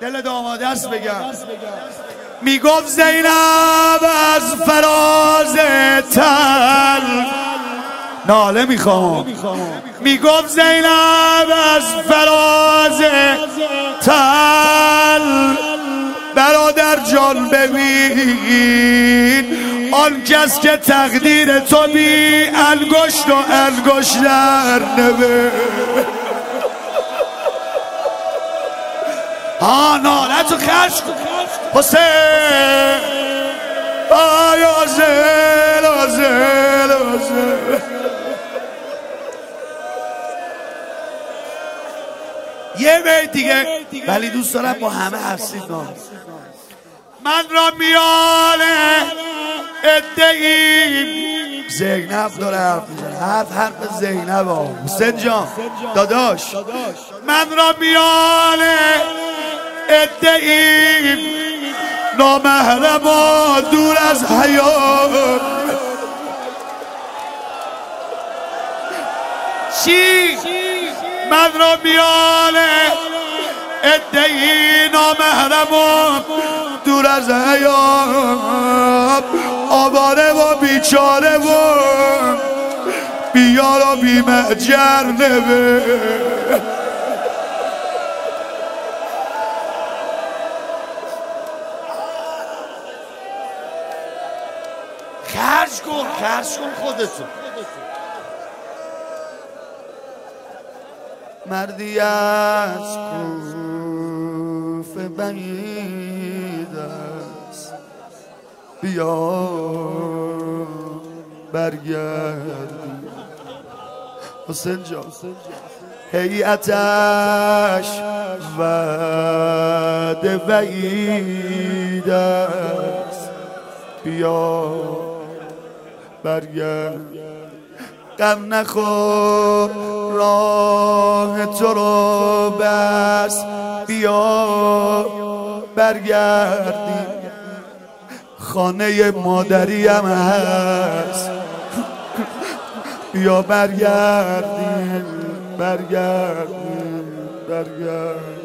دل داماده است بگم. میگفت زینب از فراز تل، ناله میخوام. میگفت زینب از فراز تل، برادر جان ببین آن کس که تقدیر تو بی انگشت و انگشتر نوشت. ناله تو خرج کن حسین، آیا زل و زل و زل. یه بیت دیگه ولی دوست دارم با همه هستید. من را میانه ادعیم زینب داره حرف میزنه، حرف زینب ها. حسین جان داداش، من را میانه ادعیم نامحرم و دور از حیات. چی؟ من را میانه ادعی نامحرم و دور از حیات، آواره و بیچاره و بیار و بیمهجر نوه. خرج کن خودتو. مردی از کوفه بعید است، بیا برگردی. حسین جان هیئتش وعده بعید است، بیا برگرد. غم نخور راه تو رو بس، بیا برگردی. خانه مادریم هست، بیا برگردی برگردی برگردی.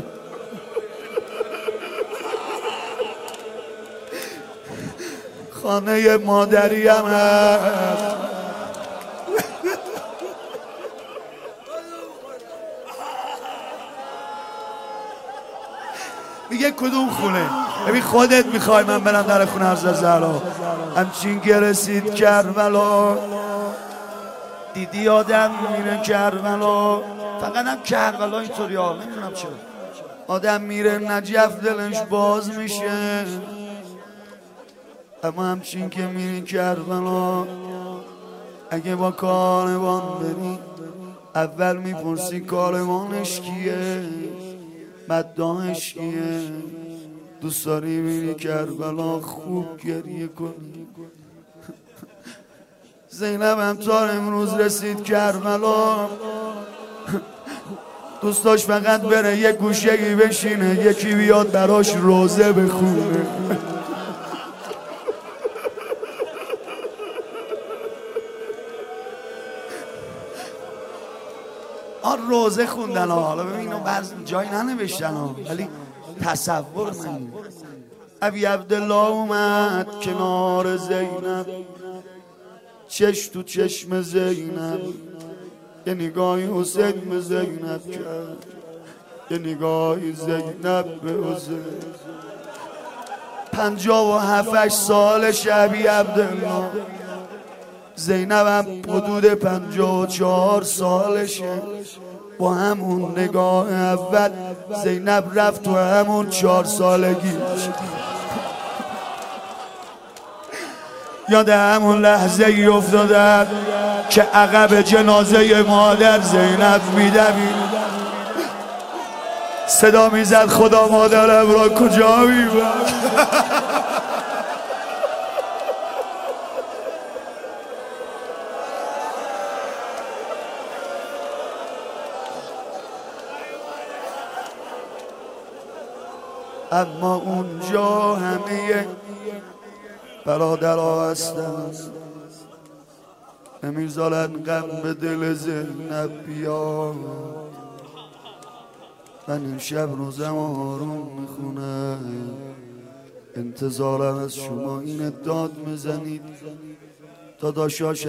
خانه مادریم هست. میگه کدوم خونه؟ ببین خودت میخوای من برم در خونه حضرت زهرا؟ همچین که رسید کربلا، دیدی آدم میره کربلا. فقط هم کربلا اینطوری ها، نمیدونم چرا آدم میره نجف دلش باز میشه، اما همچین که میری کربلا اگه با کاروان بری اول میپرسی کاروانش کیه، مداحش کیه. دوست داری میری کربلا خوب گریه کنی. زینب هم تا امروز رسید کربلا، دوست داشت فقط بره یه گوشه‌ای بشینه، یکی بیاد براش روزه بخونه. روزه خوندن ها. حالا ببین اینو بعض جایی ننوشتن ها، ولی تصور من. ابی عبدالله اومد کنار زینب، چش تو چشم زینب، یه نگاهی حسین به زینب کرد، یه نگاهی زینب به حسین. 57 سالش ابی عبدالله، زینب هم حدود 54 سالشه. با همون نگاه اول زینب رفت تو همون 4 سالگی. یاد همون لحظه ای افتادن که عقب جنازه مادر زینب میدوید، صدا میزد خدا مادرم را کجا میبرد. اما اونجا همه برادرها هستن، نمیذارن غم به دل زینب بیاد. من این شب روزم آروم میخونه، انتظارم از شما این داد میزنید داداشاش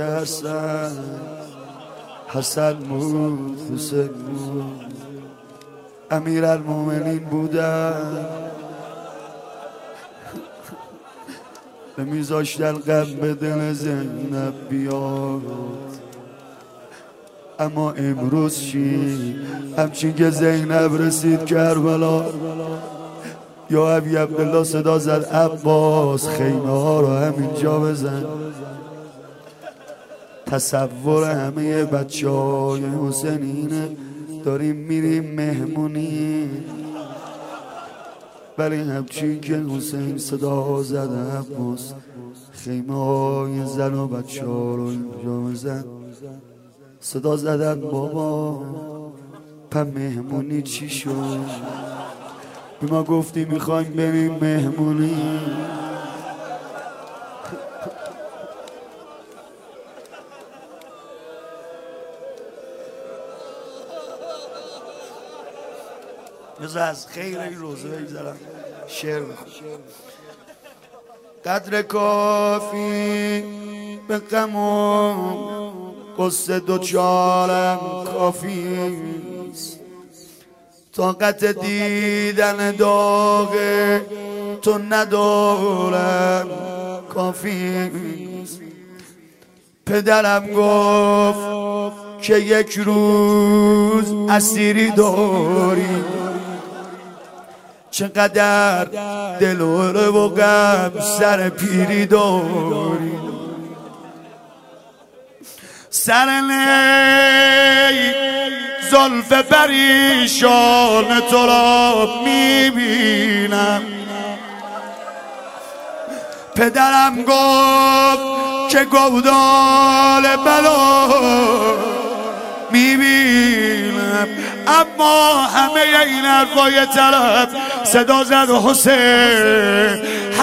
حسن بود، حسین بود، امیرالمومنین بودن، نمیذاشتن غم به دل زینب بیاد. اما امروز چی؟ همچین که زینب رسید کربلا، یا ابی عبدالله صدا زد عباس خیمه ها رو همینجا بزن. تصور همه بچه های حسینینه داریم میریم مهمونی، ولی همچین که حسین صدا زد عباس خیمه های زن و بچه ها رو اینجا بزن، صدا زدن بابا پا مهمونی چی شد؟ به ما گفتی میخوایم بریم مهمونی. بذار از خیر این روزه بگذارم شعر بخونم. قدر کافی به غم و قصه دوچارم کافیست، طاقت دیدن داغ تو ندارم کافیست. پدرم گفت که یک روز اسیری داری، چقدر دلوره و غم سر پیری داری. سر نی زلف پریشان تو را میبینم، پدرم گفت که گودال بلا میبینم. اما همه این حرفای طرف صدا زد حسین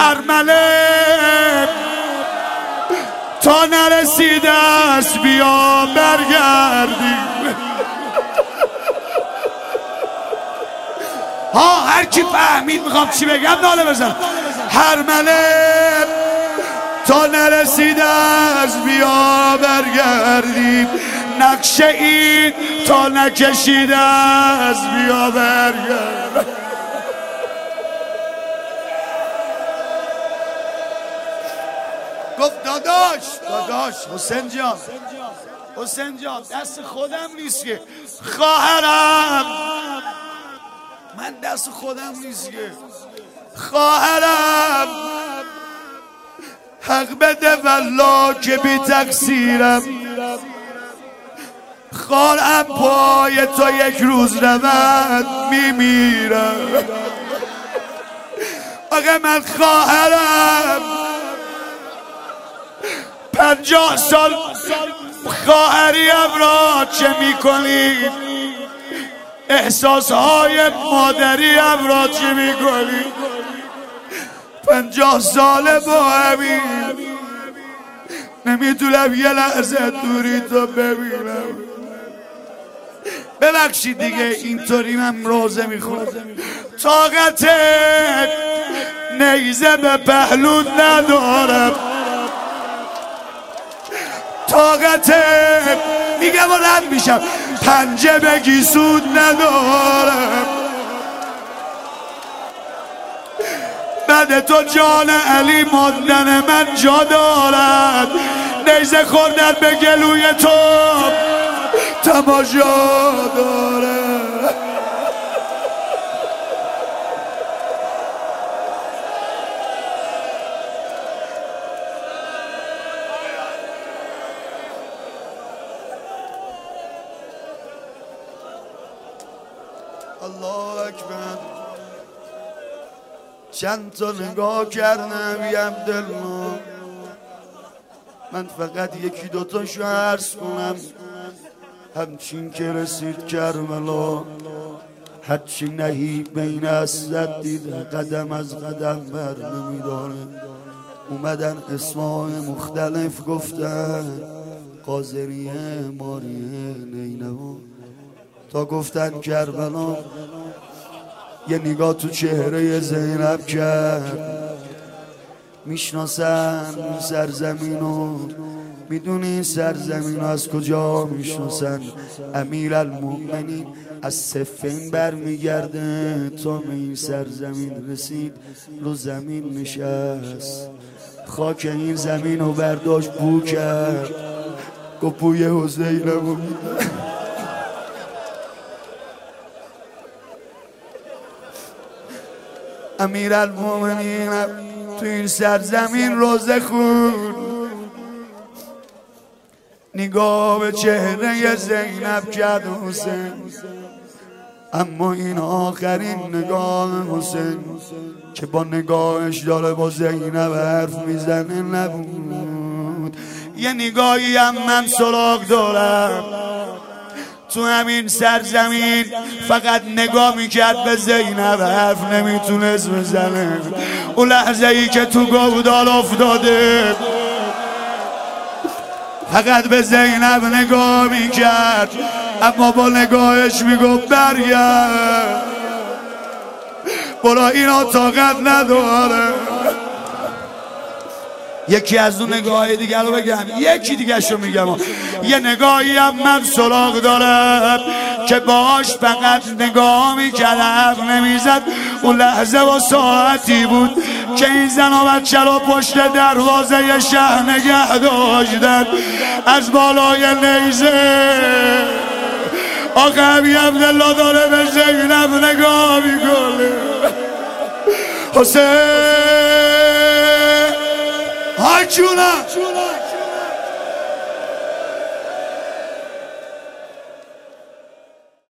هرمله تا نرسیده است بیا برگردیم. ها هر کی فهمید میخوام چی بگم ناله بزن. هرمله تا نرسیده است بیا برگردیم، نقشه این تا نکشیده است بیا برگردیم. گفت داداش حسین جان دست خودم نیست که خواهرم، من دست خودم نیست که خواهرم، حق بده والله که بی تقصیرم، خواهرم پای تو یک روز رود میمیرم. آقا من خواهرم 50 سال خواهریم را چه میکنی؟ احساسهای مادریم را چه میکنی؟ 50 ساله با همین نمیتونم یه لحظه دوری تو ببینم. ببخشید دیگه اینطوری من روزه میخونم. طاقت نیزه به پهلو ندارم، طاقت میگم و رد میشم پنجه بگی سود ندارم. بعد تو جان علی ماندن من جا دارد، نیزه خوردن به گلوی تو تماشا دارد. الله اکبر. چند تا نگاه کردم بی عبدالله، من فقط یکی دوتاشو عرض کنم. همچین که رسید کربلا، هرچی نهی بین اسد دیده قدم از قدم بر نمیداره. اومدن اسمای مختلف گفتن، قاضریه، ماریه، نینوا، تا گفتن کربلا یه نگاه تو چهره زینب کرد. میشناسن سرزمینو، میدونی این سرزمینو از کجا میشناسن؟ امیرالمومنین از صفین برمیگرده تا این سرزمین رسید، رو زمین نشست، خاک این زمینو برداشت بو کرد، گفت بوی حسینمو میده. امیرالمومنین تو این سرزمین روزه خون، نگاه به چهره زینب کرد حسین، اما این آخرین نگاه حسین که با نگاهش داره با زینب حرف میزنه نبود. یه نگاهی هم من سراغ دارم تو همین سرزمین، فقط نگاه میکرد به زینب، حرف نمیتونست بزنه. اون لحظه ای که تو گودال افتاده فقط به زینب نگاه میکرد، اما با نگاهش میگفت برگرد، برا اینا طاقت نداره. یکی از اون نگاه دیگر رو بگم، یکی دیگه شو میگم. یه نگاهی هم من سراغ دارم که باش فقط نگاه میکرد نمیزد. اون لحظه و ساعتی بود که این زن و بچه رو پشت دروازه شهر نگه داشتن. از بالای نیزه آقا ابی عبدالله داره به زینب نگاه میکنه. حسین ها جونم